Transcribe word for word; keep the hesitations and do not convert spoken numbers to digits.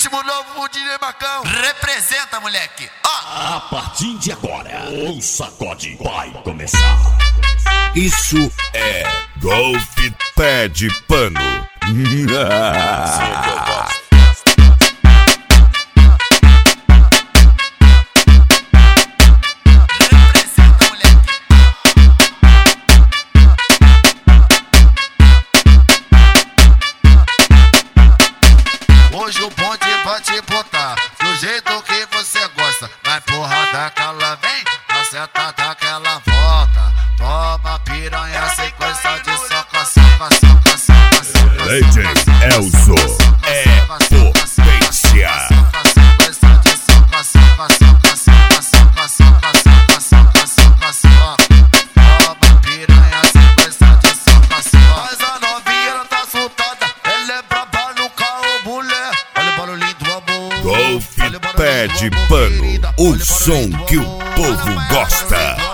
ritmo novo de Macão. Representa, moleque. Ó. A partir de agora, o sacode vai começar. Isso é Golf Pé de Pano. Hoje o bonde vai te botar do jeito que você gosta. Vai porrada que ela vem, na sentada que ela volta. Toma piranha, sequência de soca, soca, soca, soca, soca. D J Elzo é potência. Sequência de soca, soca, soca, soca, soca, soca, soca, soca, soca, soca. Toma piranha, sequência de soca, soca. Mas a novinha ela tá soltada, ela é braba no carro, mulher. Olha o barulhinho do amor. Golf Pé de Pano, o som que o povo gosta.